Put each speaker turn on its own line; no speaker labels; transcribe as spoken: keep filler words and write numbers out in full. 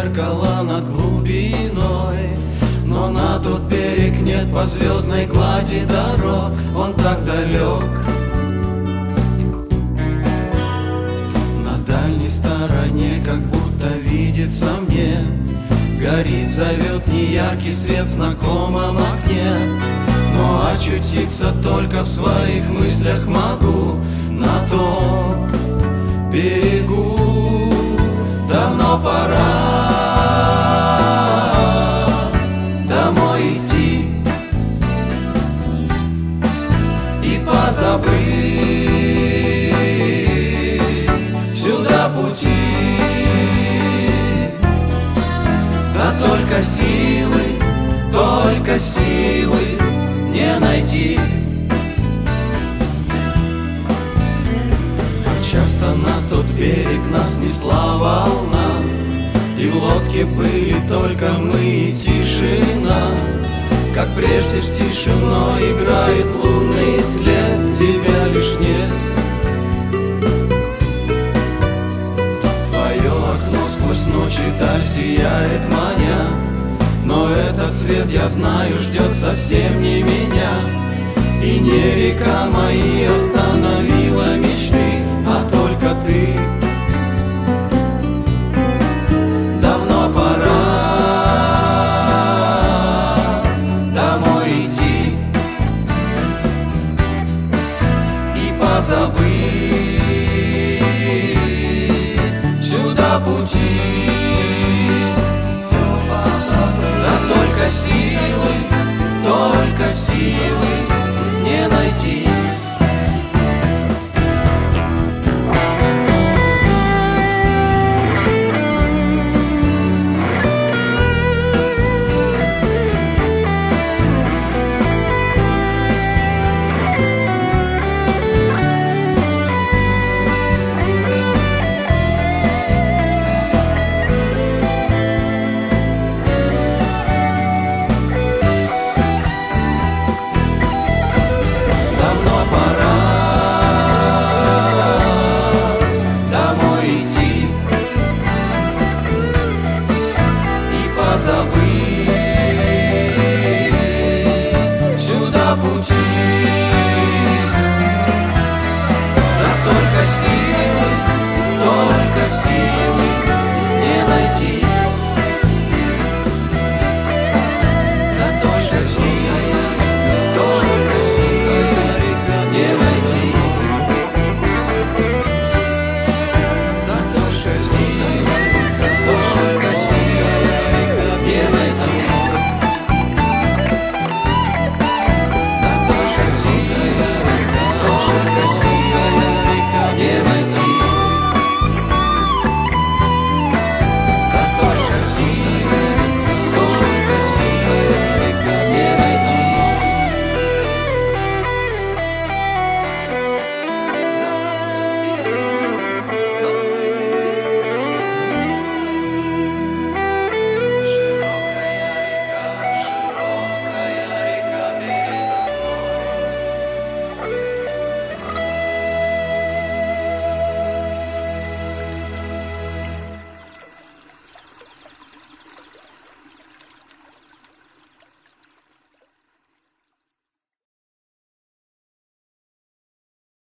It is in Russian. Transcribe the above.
зеркало над глубиной, но на тот берег нет по звездной глади дорог, он так далек. На дальней стороне, как будто видится мне, горит, зовет неяркий свет в знакомом окне. Но очутиться только в своих мыслях могу на том берегу. Давно пора домой идти и позабыть сюда пути. Да только силы, только силы не найти. Часто на тот берег нас несла волна, и в лодке были только мы и тишина. Как прежде с тишиной играет лунный след, тебя лишь нет. Твое окно сквозь ночь и даль сияет маня, но этот свет, я знаю, ждет совсем не меня. И не река мои остановила мечты, а только ты. Давно пора домой идти и позабыть сюда пути. Да только силы, только силы не найти. Забыть сюда пути.